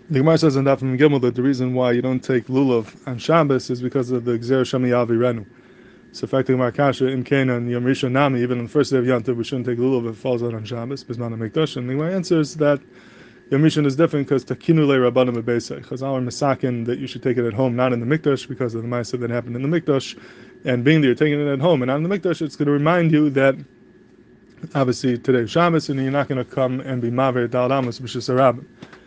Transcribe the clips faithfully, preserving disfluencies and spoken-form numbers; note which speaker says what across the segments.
Speaker 1: The Gemara says in Daf Gimel that the reason why you don't take lulav on Shabbos is because of the Gzer Shemi Avirenu. So, effectively, Markasha in Kana and Yom Rishon Nami, even on the first day of Yom Tov, we shouldn't take lulav if it falls out on Shabbos, Bisman HaMikdash. And the Gemara answers that Yom Rishon is different because Takinu Le Rabbanim Bebeisai. Chazal are Masakin that you should take it at home, not in the Mikdash, because of the Ma'aseh that happened in the Mikdash. And being that you're taking it at home and not in the Mikdash, it's going to remind you that obviously today is Shabbos, and you're not going to come and be Maver Dal Amos B'Shis Harabim.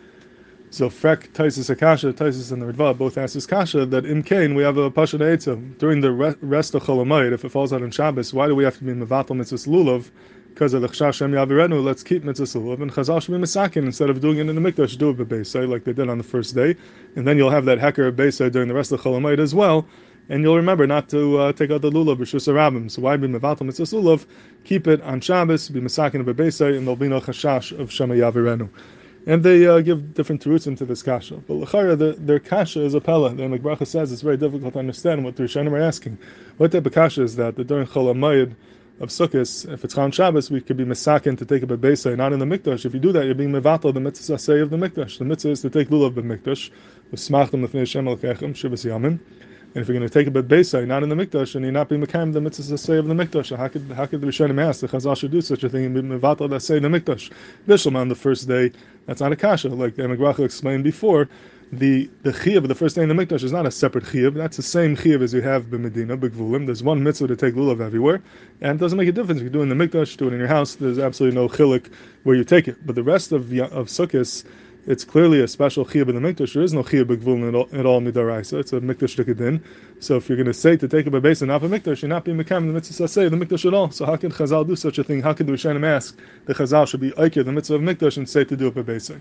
Speaker 1: So Frek, Taisus Akasha, Taisus and the Ritva both ask this Kasha that in Cain we have a Pasha Eitzah. During the rest of Chol Hamoed, if it falls out on Shabbos, why do we have to be Mevatel Mitzvahs Lulav? Because of the Chshash Shem Yavirenu, let's keep Mitzvahs Lulav. And Chazal should be Misakin, instead of doing it in the Mikdash, do it B'Beisai, like they did on the first day. And then you'll have that Heker B'Beisai during the rest of Chol Hamoed as well. And you'll remember not to uh, take out the Lulav, B'Shus Harabim. So why be Mevatel Mitzvahs Lulav? Keep it on Shabbos, be Misakin B'Beisai, and there'll be no Chashash of Shem Yavirenu. And they uh, give different terutzim into this kasha. But l'chara, the, their kasha is a pella. The Mikbracha says it's very difficult to understand what the Rishonim are asking. What type of kasha is that? That during Chol Hamoed of Sukkot, if it's Chon Shabbos, we could be misakin to take a bebeisai, not in the Mikdash. If you do that, you're being mevatel the mitzvah say of the Mikdash. The mitzvah is to take lulav b'Mikdash, v'smachtem l'fnei Hashem elokechem shivas yamim. And if you're going to take a bebeisai, not in the Mikdash, and you're not being mekayim the mitzvah say of the Mikdash, how could how could the Rishonim ask the Chazal should do such a thing and be mevatel that say in the Mikdash? Bishlam on the first day, that's not a kasha. Like the Mikbracha explained before, the the chiyuv of the first day in the Mikdash is not a separate chiyuv. That's the same chiyuv as you have b'Medina, b'Gvulim. There's one mitzvah to take lulav everywhere, and it doesn't make a difference if you do it in the Mikdash, do it in your house. There's absolutely no chilik where you take it. But the rest of of Sukkot, it's clearly a special chiyuv in the Mikdash. There is no chiyuv b'Gvulim at all, at all midaraisa. It's a Mikdash dekadin. So if you're going to say to take a bebeis and not a Mikdash, you're not being mekayim the mitzvah say the Mikdash at all. So how can Chazal do such a thing? How can the Rishonim ask the Chazal should be oiker the mitzvah of Mikdash and say to do a bebeis?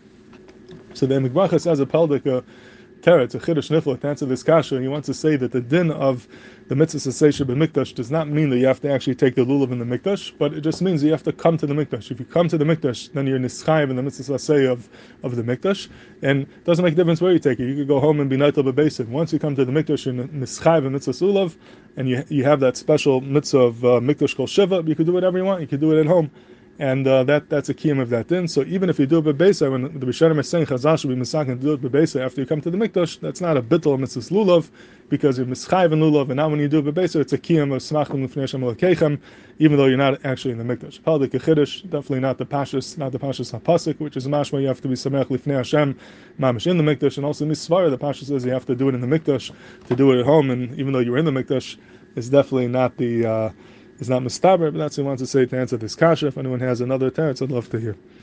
Speaker 1: So the Mikbracha says a peldik a teretz, a chiddush nifla to answer this kasha, and he wants to say that the din of the mitzvah sasesha b'mikdash does not mean that you have to actually take the lulav in the mikdash, but it just means you have to come to the mikdash. If you come to the mikdash, then you're nischayev in the mitzvah saseh of, of the mikdash, and it doesn't make a difference where you take it. You could go home and be naitel b'beisiv. Once you come to the mikdash, you're nischayev in mitzvah lulav, and you you have that special mitzvah of uh, mikdash kol shiva. You could do whatever you want. You could do it at home. And uh, that that's a kiyum of that din. So even if you do it b'beisai, when the Rishonim is saying Chazal should be misakin to do it b'beisai after you come to the mikdash, that's not a bittul mitzvah lulav, because you're mischayv in lulav, and now when you do it b'beisai, it's a kiyum of smachim l'fnei Hashem elokechem, even though you're not actually in the mikdash. Paldik chiddush, definitely not the pashas, not the pashas hapasik, which is mashma you have to be samech l'fnei Hashem, mamish in the mikdash, and also misvara the pashas says you have to do it in the mikdash to do it at home, and even though you're in the mikdash, it's definitely not the uh, It's not mistaber, but that's what he wants to say to answer this kasha. If anyone has another teretz, I'd love to hear.